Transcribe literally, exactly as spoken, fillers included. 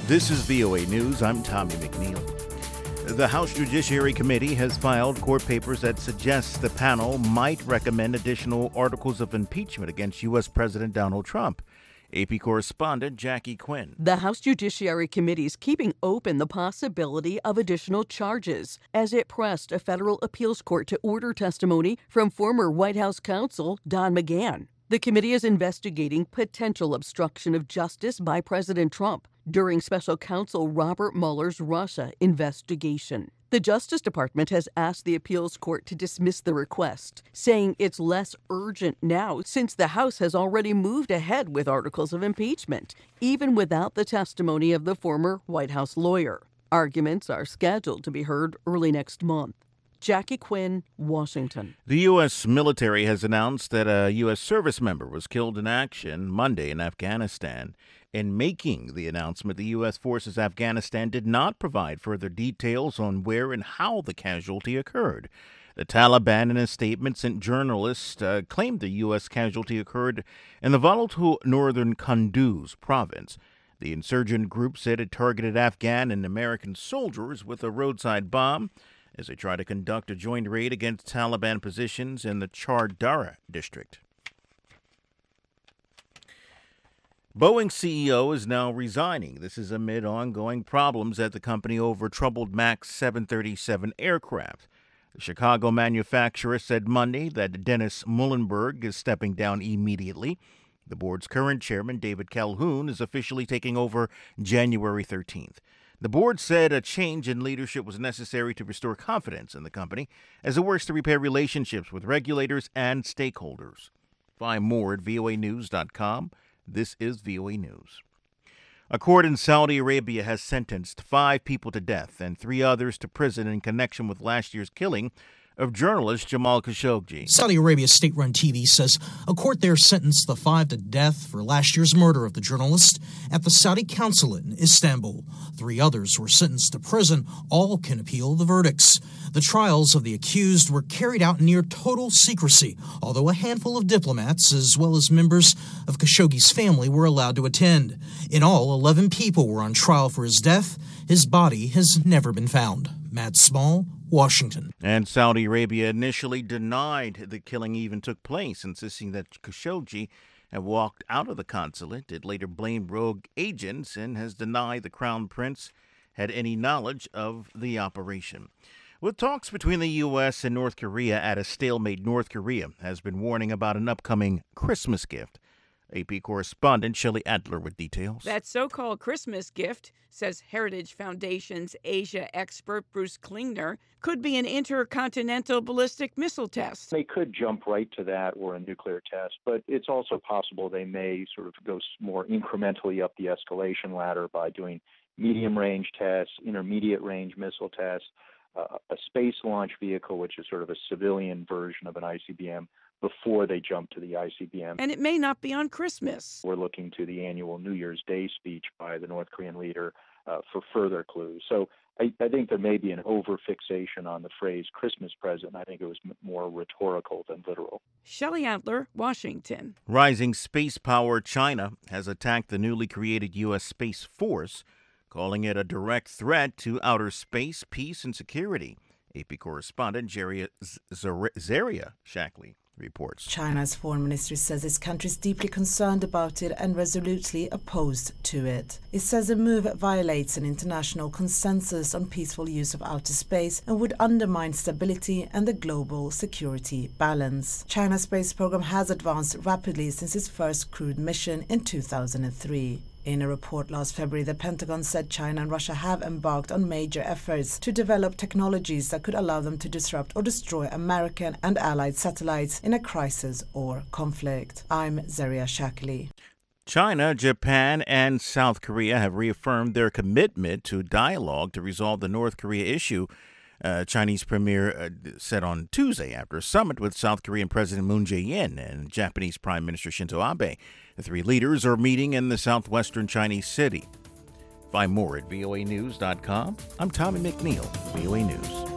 This is V O A News. I'm Tommy McNeil. The House Judiciary Committee has filed court papers that suggest the panel might recommend additional articles of impeachment against U S. President Donald Trump. A P correspondent Jackie Quinn. The House Judiciary Committee is keeping open the possibility of additional charges as it pressed a federal appeals court to order testimony from former White House counsel Don McGahn. The committee is investigating potential obstruction of justice by President Trump during special counsel Robert Mueller's Russia investigation. The Justice Department has asked the appeals court to dismiss the request, saying it's less urgent now since the House has already moved ahead with articles of impeachment, even without the testimony of the former White House lawyer. Arguments are scheduled to be heard early next month. Jackie Quinn, Washington. The U S military has announced that a U S service member was killed in action Monday in Afghanistan. In making the announcement, the U S forces Afghanistan did not provide further details on where and how the casualty occurred. The Taliban, in a statement sent journalists, uh, claimed the U S casualty occurred in the volatile northern Kunduz province. The insurgent group said it targeted Afghan and American soldiers with a roadside bomb as they try to conduct a joint raid against Taliban positions in the Char Dara district. Boeing C E O is now resigning. This is amid ongoing problems at the company over troubled MAX seven thirty-seven aircraft. The Chicago manufacturer said Monday that Dennis Muhlenberg is stepping down immediately. The board's current chairman, David Calhoun, is officially taking over January thirteenth. The board said a change in leadership was necessary to restore confidence in the company as it works to repair relationships with regulators and stakeholders. Find more at V O A news dot com. This is V O A News. A court in Saudi Arabia has sentenced five people to death and three others to prison in connection with last year's killing of journalist Jamal Khashoggi. Saudi Arabia's state-run T V says a court there sentenced the five to death for last year's murder of the journalist at the Saudi consulate in Istanbul. Three others were sentenced to prison. All can appeal the verdicts. The trials of the accused were carried out in near total secrecy, although a handful of diplomats, as well as members of Khashoggi's family, were allowed to attend. In all, eleven people were on trial for his death. His body has never been found. Matt Small, Washington. And Saudi Arabia initially denied the killing even took place, insisting that Khashoggi had walked out of the consulate. It later blamed rogue agents and has denied the Crown Prince had any knowledge of the operation. With talks between the U S and North Korea at a stalemate, North Korea has been warning about an upcoming Christmas gift. A P correspondent Shelley Adler with details. That so-called Christmas gift, says Heritage Foundation's Asia expert Bruce Klingner, could be an intercontinental ballistic missile test. They could jump right to that or a nuclear test, but it's also possible they may sort of go more incrementally up the escalation ladder by doing medium-range tests, intermediate-range missile tests, uh, a space launch vehicle, which is sort of a civilian version of an I C B M, before they jump to the I C B M. And it may not be on Christmas. We're looking to the annual New Year's Day speech by the North Korean leader uh, for further clues. So I, I think there may be an over-fixation on the phrase Christmas present. I think it was m- more rhetorical than literal. Shelley Adler, Washington. Rising space power China has attacked the newly created U S. Space Force, calling it a direct threat to outer space, peace, and security. A P correspondent Jerry Zaria Shackley reports. China's foreign ministry says its country is deeply concerned about it and resolutely opposed to it. It says the move violates an international consensus on peaceful use of outer space and would undermine stability and the global security balance. China's space program has advanced rapidly since its first crewed mission in two thousand three. In a report last February, the Pentagon said China and Russia have embarked on major efforts to develop technologies that could allow them to disrupt or destroy American and allied satellites in a crisis or conflict. I'm Zaria Shackley. China, Japan, and South Korea have reaffirmed their commitment to dialogue to resolve the North Korea issue. Uh, Chinese premier uh, said on Tuesday after a summit with South Korean President Moon Jae-in and Japanese Prime Minister Shinzo Abe. The three leaders are meeting in the southwestern Chinese city. Find more at V O A news dot com. I'm Tommy McNeil, V O A News.